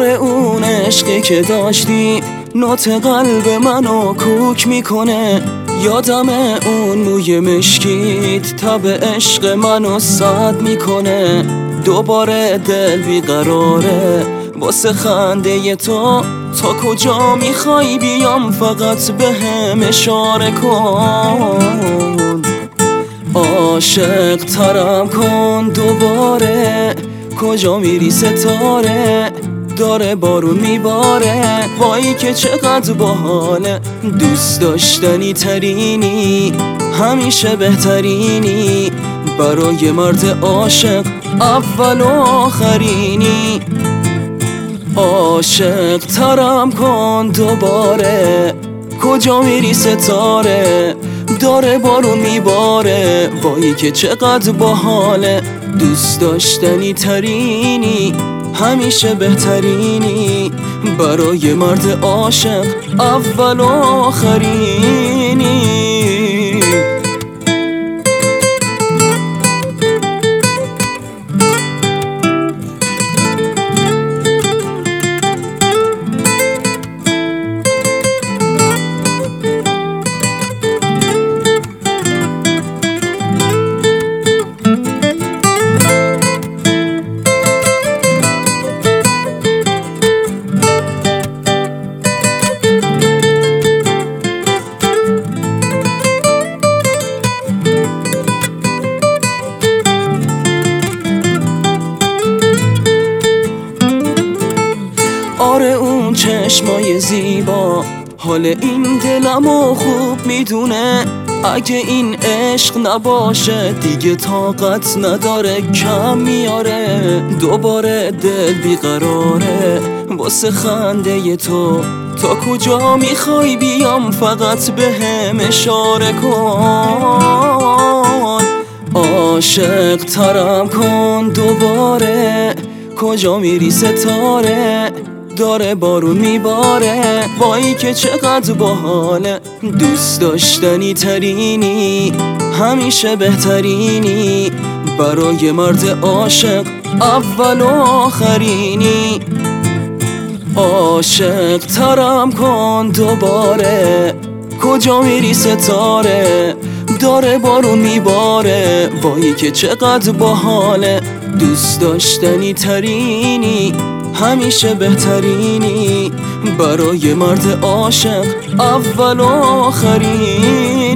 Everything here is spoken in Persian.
آره اون عشقی که داشتی نوت قلب منو کوک میکنه. یادم اون موی مشکیت تب عشق منو سد میکنه. دوباره دل بیقراره واسه خنده تو کجا میخوای بیام فقط بهم اشاره کن. عاشق ترم کن دوباره، کجا میری ستاره؟ داره بارون میباره، وای که چقدر باحاله. دوست داشتنی ترینی، همیشه بهترینی، برای مرد عاشق اول و آخرینی. عاشق ترم کن دوباره، کجا میری ستاره؟ داره بارون میباره، وای که چقدر باحاله. دوست داشتنی ترینی، همیشه بهترینی، برای مرد عاشق اول و آخرینی. آره اون چشمای زیبا حال این دلمو خوب میدونه. اگه این عشق نباشه دیگه طاقت نداره، کم میاره. دوباره دل بیقراره واسه خنده تو کجا میخوای بیام فقط بهم اشاره کن. عاشق ترم کن دوباره، کجا میری ستاره؟ داره بارون میباره، وای که چقدر باحاله. دوست داشتنی ترینی، همیشه بهترینی، برای مرد عاشق اول و آخرینی. عاشق ترم کن دوباره، کجا میری ستاره؟ داره بارون میباره، وای که چقدر باحاله. دوست داشتنی ترینی، همیشه بهترینی، برای مرد عاشق اول و آخرین.